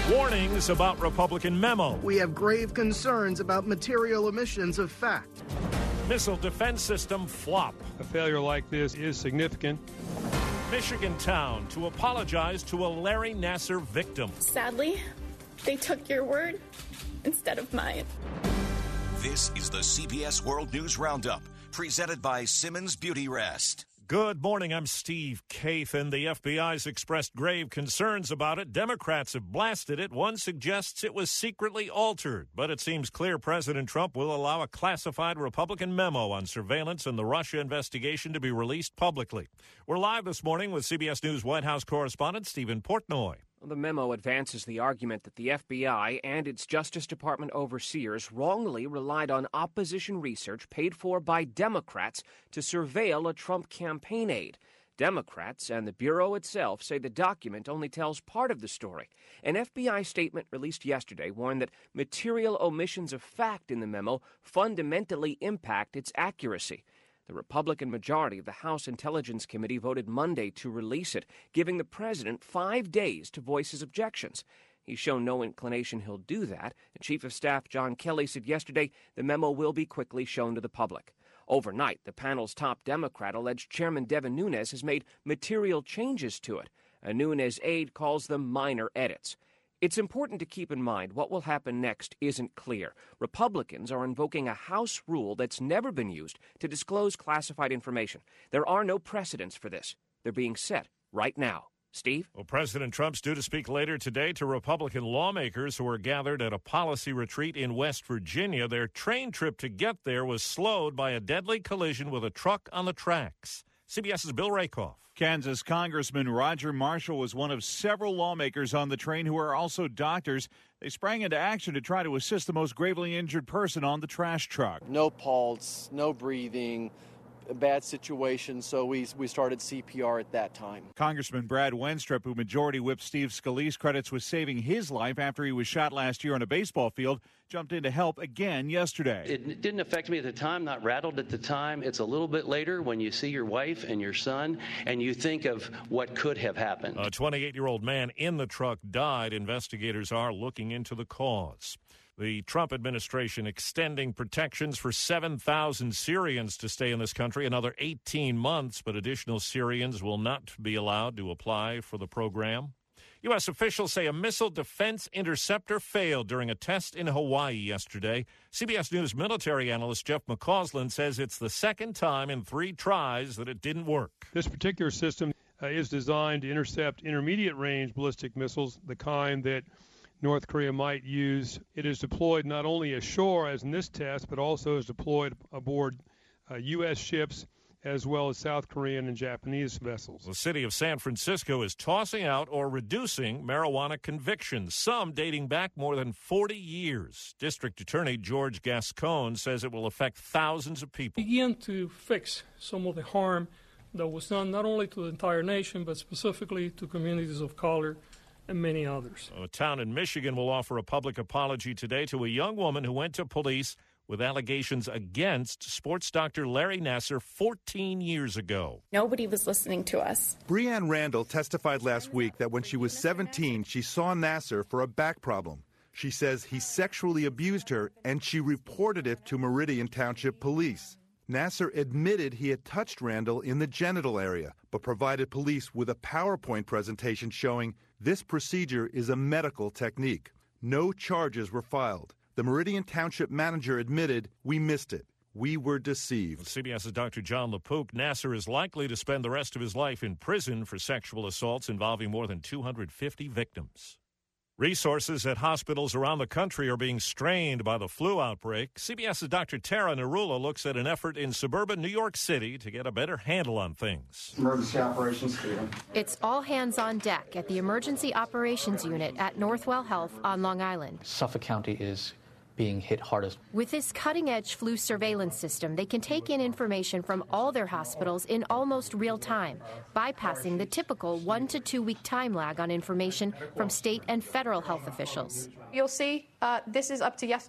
Warnings about Republican memo. We have grave concerns about material omissions of fact. Missile defense system flop. A failure like this is significant. Michigan town to apologize to a Larry Nassar victim. Sadly, they took your word instead of mine. This is the CBS World News Roundup, presented by Simmons Beauty Rest. Good morning, I'm Steve Kathan. The FBI's expressed grave concerns about it. Democrats have blasted it. One suggests it was secretly altered, but it seems clear President Trump will allow a classified Republican memo on surveillance and the Russia investigation to be released publicly. We're live this morning with CBS News White House correspondent Stephen Portnoy. The memo advances the argument that the FBI and its Justice Department overseers wrongly relied on opposition research paid for by Democrats to surveil a Trump campaign aide. Democrats and the Bureau itself say the document only tells part of the story. An FBI statement released yesterday warned that material omissions of fact in the memo fundamentally impact its accuracy. The Republican majority of the House Intelligence Committee voted Monday to release it, giving the president 5 days to voice his objections. He's shown no inclination he'll do that, and Chief of Staff John Kelly said yesterday the memo will be quickly shown to the public. Overnight, the panel's top Democrat alleged Chairman Devin Nunes has made material changes to it. A Nunes aide calls them minor edits. It's important to keep in mind what will happen next isn't clear. Republicans are invoking a House rule that's never been used to disclose classified information. There are no precedents for this. They're being set right now. Steve? Well, President Trump's due to speak later today to Republican lawmakers who are gathered at a policy retreat in West Virginia. Their train trip to get there was slowed by a deadly collision with a truck on the tracks. CBS's Bill Rakoff. Kansas Congressman Roger Marshall was one of several lawmakers on the train who are also doctors. They sprang into action to try to assist the most gravely injured person on the trash truck. No pulse, no breathing, a bad situation, so we started CPR at that time. Congressman Brad Wenstrup, who Majority Whip Steve Scalise credits with saving his life after he was shot last year on a baseball field, jumped in to help again yesterday. It didn't affect me at the time, not rattled at the time. It's a little bit later when you see your wife and your son and you think of what could have happened. A 28-year-old man in the truck died. Investigators are looking into the cause. The Trump administration extending protections for 7,000 Syrians to stay in this country another 18 months, but additional Syrians will not be allowed to apply for the program. U.S. officials say a missile defense interceptor failed during a test in Hawaii yesterday. CBS News military analyst Jeff McCausland says it's the second time in 3 tries that it didn't work. This particular system is designed to intercept intermediate-range ballistic missiles, the kind that North Korea might use. It is deployed not only ashore, as in this test, but also is deployed aboard U.S. ships as well as South Korean and Japanese vessels. The city of San Francisco is tossing out or reducing marijuana convictions, some dating back more than 40 years. District Attorney George Gascon says it will affect thousands of people. Begin to fix some of the harm that was done not only to the entire nation, but specifically to communities of color and many others. A town in Michigan will offer a public apology today to a young woman who went to police with allegations against sports doctor Larry Nassar 14 years ago. Nobody was listening to us. Breanne Randall testified last week that when she was 17, she saw Nassar for a back problem. She says he sexually abused her, and she reported it to Meridian Township Police. Nassar admitted he had touched Randall in the genital area, but provided police with a PowerPoint presentation showing this procedure is a medical technique. No charges were filed. The Meridian Township manager admitted, "We missed it. We were deceived." CBS's Dr. John LaPook. Nassar is likely to spend the rest of his life in prison for sexual assaults involving more than 250 victims. Resources at hospitals around the country are being strained by the flu outbreak. CBS's Dr. Tara Narula looks at an effort in suburban New York City to get a better handle on things. Emergency operations team. It's all hands on deck at the Emergency Operations Unit at Northwell Health on Long Island. Suffolk County is being hit hardest. With this cutting-edge flu surveillance system, they can take in information from all their hospitals in almost real time, bypassing the typical 1 to 2 week time lag on information from state and federal health officials. You'll see this is up to yesterday.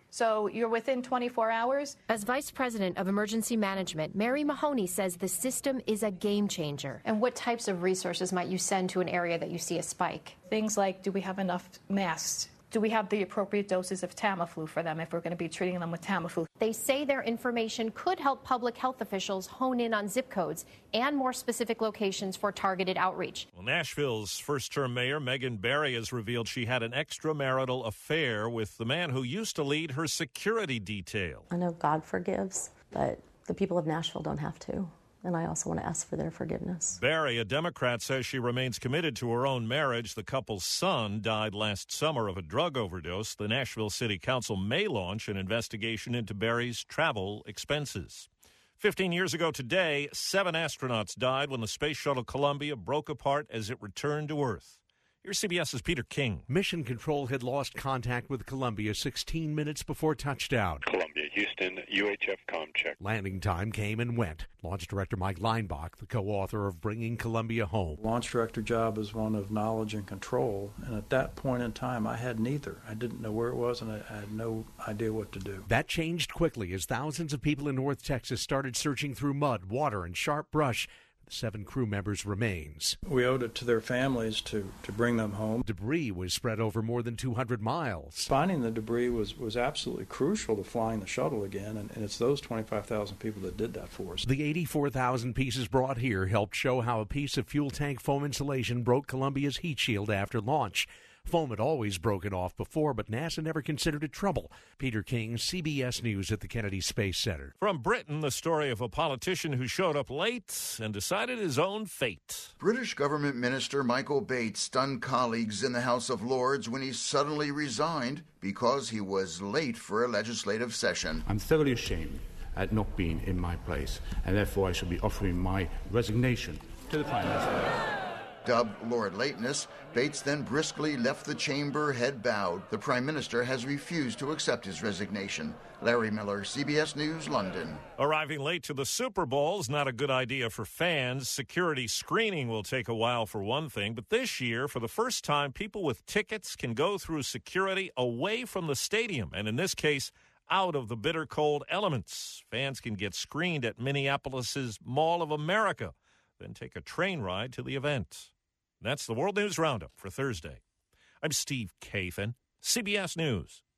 So you're within 24 hours. As Vice President of Emergency Management, Mary Mahoney says the system is a game changer. And what types of resources might you send to an area that you see a spike? Things like, do we have enough masks? Do we have the appropriate doses of Tamiflu for them if we're going to be treating them with Tamiflu? They say their information could help public health officials hone in on zip codes and more specific locations for targeted outreach. Well, Nashville's first-term mayor, Megan Barry, has revealed she had an extramarital affair with the man who used to lead her security detail. I know God forgives, but the people of Nashville don't have to. And I also want to ask for their forgiveness. Barry, a Democrat, says she remains committed to her own marriage. The couple's son died last summer of a drug overdose. The Nashville City Council may launch an investigation into Barry's travel expenses. 15 years ago today, 7 astronauts died when the Space Shuttle Columbia broke apart as it returned to Earth. Here's CBS's Peter King. Mission Control had lost contact with Columbia 16 minutes before touchdown. Columbia, Houston, UHF comm check. Landing time came and went. Launch Director Mike Leinbach, the co-author of Bringing Columbia Home. Launch Director job is one of knowledge and control, and at that point in time, I had neither. I didn't know where it was, and I had no idea what to do. That changed quickly as thousands of people in North Texas started searching through mud, water, and sharp brush. 7 crew members remains. We owed it to their families to bring them home. Debris was spread over more than 200 miles. Finding the debris was absolutely crucial to flying the shuttle again, and it's those 25,000 people that did that for us. The 84,000 pieces brought here helped show how a piece of fuel tank foam insulation broke Columbia's heat shield after launch. Foam had always broken off before, but NASA never considered it trouble. Peter King, CBS News at the Kennedy Space Center. From Britain, the story of a politician who showed up late and decided his own fate. British government minister Michael Bates stunned colleagues in the House of Lords when he suddenly resigned because he was late for a legislative session. I'm thoroughly ashamed at not being in my place, and therefore I shall be offering my resignation to the Prime Minister. Dubbed Lord Lateness, Bates then briskly left the chamber, head bowed. The Prime Minister has refused to accept his resignation. Larry Miller, CBS News, London. Arriving late to the Super Bowl is not a good idea for fans. Security screening will take a while for one thing, but this year, for the first time, people with tickets can go through security away from the stadium, and in this case, out of the bitter cold elements. Fans can get screened at Minneapolis's Mall of America, then take a train ride to the event. That's the World News Roundup for Thursday. I'm Steve Kathan, CBS News.